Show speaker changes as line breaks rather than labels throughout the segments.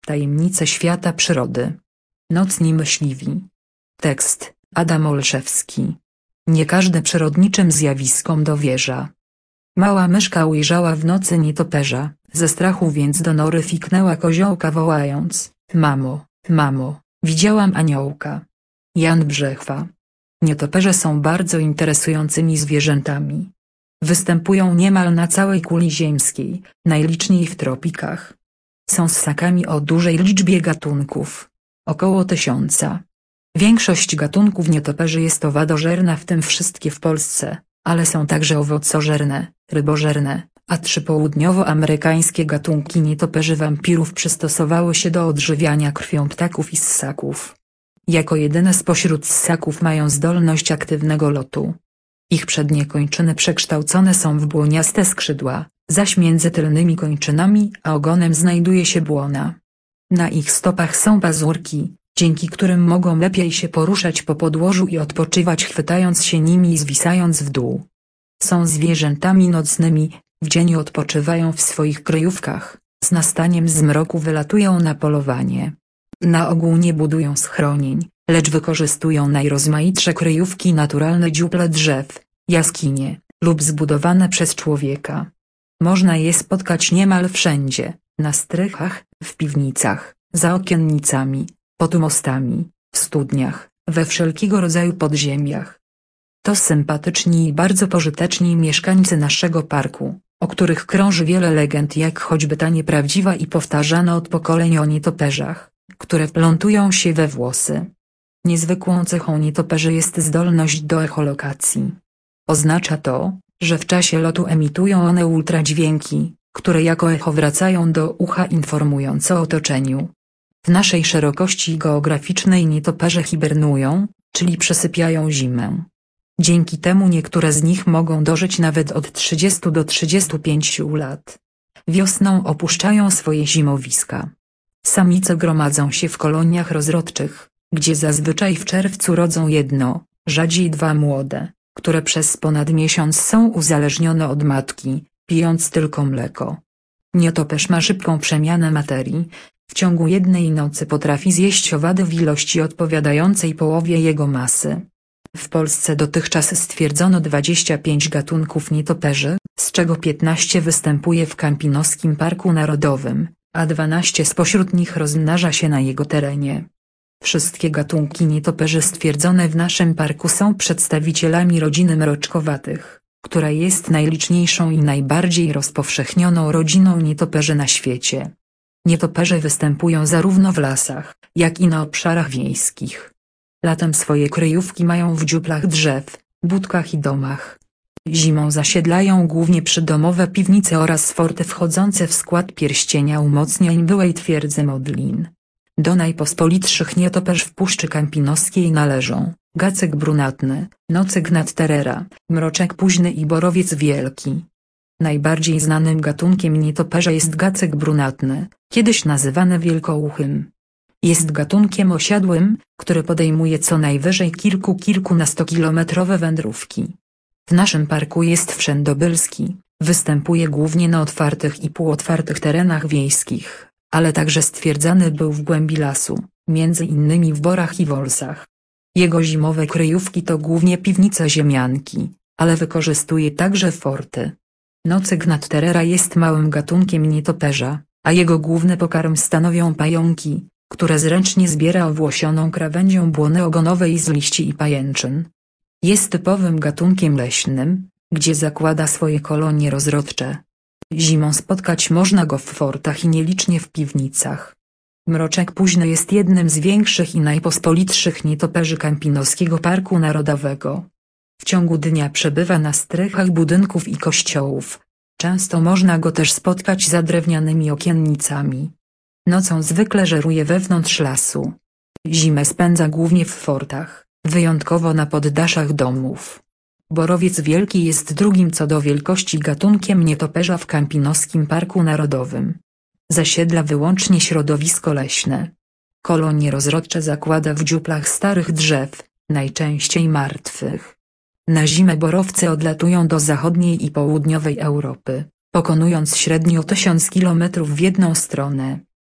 Tajemnice świata przyrody. Nocni myśliwi. Tekst: Adam Olszewski. Nie każdy przyrodniczym zjawiskom dowierza. Mała myszka ujrzała w nocy nietoperza, ze strachu więc do nory fiknęła koziołka wołając: Mamo, mamo, widziałam aniołka. Jan Brzechwa. Nietoperze są bardzo interesującymi zwierzętami. Występują niemal na całej kuli ziemskiej, najliczniej w tropikach. Są ssakami o dużej liczbie gatunków. Około 1000. Większość gatunków nietoperzy jest owadożerna, w tym wszystkie w Polsce, ale są także owocożerne, rybożerne, a 3 południowoamerykańskie gatunki nietoperzy wampirów przystosowały się do odżywiania krwią ptaków i ssaków. Jako jedyne spośród ssaków mają zdolność aktywnego lotu. Ich przednie kończyny przekształcone są w błoniaste skrzydła, zaś między tylnymi kończynami a ogonem znajduje się błona. Na ich stopach są pazurki, dzięki którym mogą lepiej się poruszać po podłożu i odpoczywać, chwytając się nimi i zwisając w dół. Są zwierzętami nocnymi, w dzień odpoczywają w swoich kryjówkach, z nastaniem zmroku wylatują na polowanie. Na ogół nie budują schronień, lecz wykorzystują najrozmaitsze kryjówki naturalne, dziuple drzew, jaskinie, lub zbudowane przez człowieka. Można je spotkać niemal wszędzie, na strychach, w piwnicach, za okiennicami, pod mostami, w studniach, we wszelkiego rodzaju podziemiach. To sympatyczni i bardzo pożyteczni mieszkańcy naszego parku, o których krąży wiele legend, jak choćby ta nieprawdziwa i powtarzana od pokoleń o nietoperzach, które wplątują się we włosy. Niezwykłą cechą nietoperzy jest zdolność do echolokacji. Oznacza to, że w czasie lotu emitują one ultradźwięki, które jako echo wracają do ucha, informując o otoczeniu. W naszej szerokości geograficznej nietoperze hibernują, czyli przesypiają zimę. Dzięki temu niektóre z nich mogą dożyć nawet od 30 do 35 lat. Wiosną opuszczają swoje zimowiska. Samice gromadzą się w koloniach rozrodczych, gdzie zazwyczaj w czerwcu rodzą jedno, rzadziej 2 młode, które przez ponad miesiąc są uzależnione od matki, pijąc tylko mleko. Nietoperz ma szybką przemianę materii. W ciągu jednej nocy potrafi zjeść owady w ilości odpowiadającej połowie jego masy. W Polsce dotychczas stwierdzono 25 gatunków nietoperzy, z czego 15 występuje w Kampinoskim Parku Narodowym, a 12 spośród nich rozmnaża się na jego terenie. Wszystkie gatunki nietoperzy stwierdzone w naszym parku są przedstawicielami rodziny mroczkowatych, która jest najliczniejszą i najbardziej rozpowszechnioną rodziną nietoperzy na świecie. Nietoperze występują zarówno w lasach, jak i na obszarach wiejskich. Latem swoje kryjówki mają w dziuplach drzew, budkach i domach. Zimą zasiedlają głównie przydomowe piwnice oraz forty wchodzące w skład pierścienia umocnień byłej twierdzy Modlin. Do najpospolitszych nietoperz w Puszczy Kampinoskiej należą gacek brunatny, nocyk nadterera, mroczek późny i borowiec wielki. Najbardziej znanym gatunkiem nietoperza jest gacek brunatny, kiedyś nazywany wielkouchym. Jest gatunkiem osiadłym, który podejmuje co najwyżej kilkunastokilometrowe wędrówki. W naszym parku jest wszędobylski, występuje głównie na otwartych i półotwartych terenach wiejskich, ale także stwierdzany był w głębi lasu, między innymi w borach i wolsach. Jego zimowe kryjówki to głównie piwnice ziemianki, ale wykorzystuje także forty. Nocyk nadterera jest małym gatunkiem nietoperza, a jego główny pokarm stanowią pająki, które zręcznie zbiera owłosioną krawędzią błony ogonowej z liści i pajęczyn. Jest typowym gatunkiem leśnym, gdzie zakłada swoje kolonie rozrodcze. Zimą spotkać można go w fortach i nielicznie w piwnicach. Mroczek późny jest jednym z większych i najpospolitszych nietoperzy Kampinoskiego Parku Narodowego. W ciągu dnia przebywa na strychach budynków i kościołów. Często można go też spotkać za drewnianymi okiennicami. Nocą zwykle żeruje wewnątrz lasu. Zimę spędza głównie w fortach, wyjątkowo na poddaszach domów. Borowiec wielki jest drugim co do wielkości gatunkiem nietoperza w Kampinoskim Parku Narodowym. Zasiedla wyłącznie środowisko leśne. Kolonie rozrodcze zakłada w dziuplach starych drzew, najczęściej martwych. Na zimę borowce odlatują do zachodniej i południowej Europy, pokonując średnio 1000 km w jedną stronę.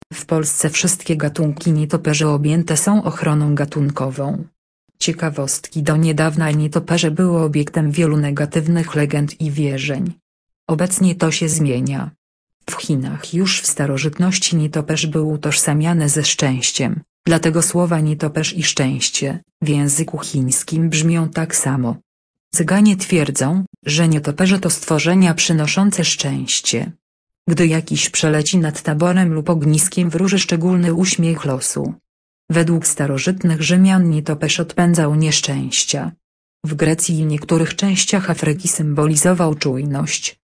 W Polsce wszystkie gatunki nietoperzy objęte są ochroną gatunkową. Ciekawostki: do niedawna nietoperze były obiektem wielu negatywnych legend i wierzeń. Obecnie to się zmienia. W Chinach już w starożytności nietoperz był utożsamiany ze szczęściem, dlatego słowa nietoperz i szczęście w języku chińskim brzmią tak samo. Cyganie twierdzą, że nietoperze to stworzenia przynoszące szczęście. Gdy jakiś przeleci nad taborem lub ogniskiem, wróży szczególny uśmiech losu. Według starożytnych Rzymian nietoperz odpędzał nieszczęścia. W Grecji i niektórych częściach Afryki symbolizował czujność,